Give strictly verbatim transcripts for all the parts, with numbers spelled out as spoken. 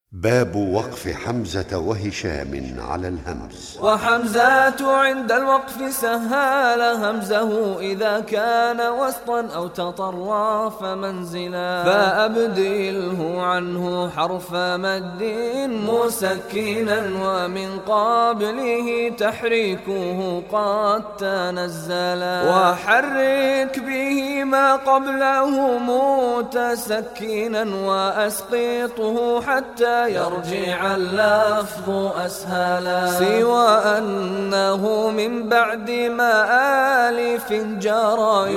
باب وقف حمزة وهشام على الهمز. وحمزة عند الوقف سهل همزه إذا كان وسطا أو تطرف منزلا، فأبدله عنه حرف مد مسكنا ومن قبله تحريكه قد تنزلا، وحرك به ما قبله متسكنا وأسقطه حتى يرجع اللفظ أسهلا، سوى أنه من بعد ما آلف جرى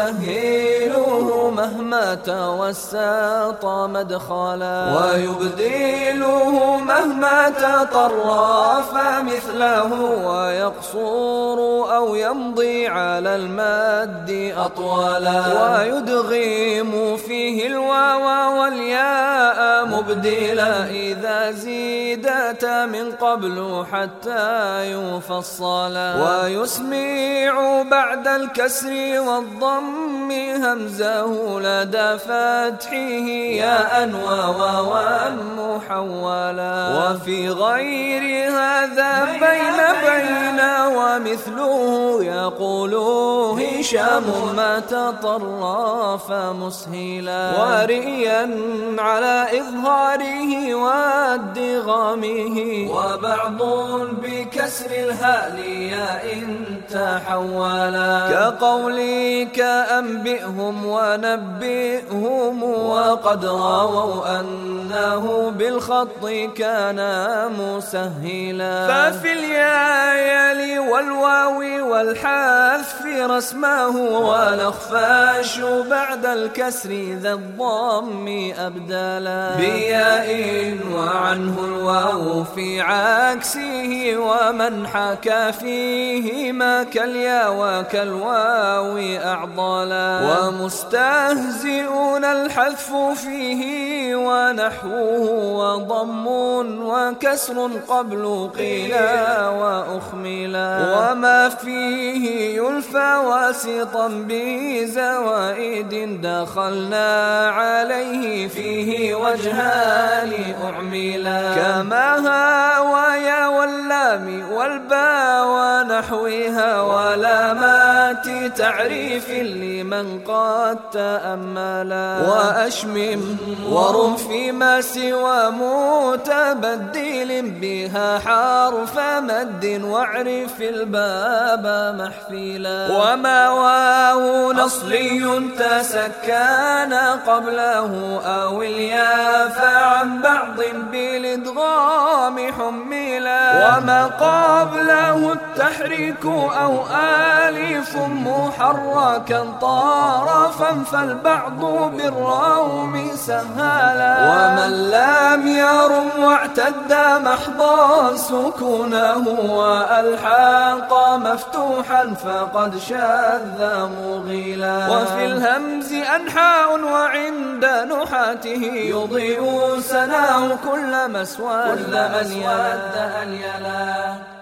يسهله مهما توسط مدخلا، ويبدله مهما تطرف مثله ويقصر أو يمضي على المد أطولا، ويدغم فيه الواو والياء مبدلا إذا زيدت من قبل حتى يفصلا، ويسمع بعد الكسر والضم همزه لدى فتحه ياء وواوا محولا، وفي غير هذا بين بين ومثله يقول هشام ما تطرف مسهلا، ورئيا على إظهاره وادغامه، وبعض بكسر الهاء ياء تحولا، كقولك أنبئهم ونبئهم، وقد رووا أنه بالخط كان مسهلا، ففي الياء يلي والواو والحذف رسمه، والأخفاش بعد الكسر ذا الضم أبدلا، بياء وعنه الواو في عكسه، ومن حكى فيهما كالياء وكالواو أعضلا، ومستهزئون الحذف فيه ونحوه وضم وكسر قبل قيلا وأخملا، وما فيه يلفى واسطا بزوائد دخلنا عليه فيه وجهان أعملا، كما ها ويا واللام والباء ونحوها، ولامات تعريف لمن قد تأملا، وأشمم ورم فيما سوى متبدل بها حرف مد، واعرف الباب محفلا، وما واو نصلي تسكن قبله أو الياء فعن بعض بالإدغام حملا، وما قبله التحريك أو آلف محركا طرفا فالبعض بالروم سهلا، ومن لم يرم واعتد محضا سكونه وألحق مفتوحا فقد شذ مغيلا، وفي الهمز أنحاء وعند نحاته يضيء سناه كل مسود أليلا.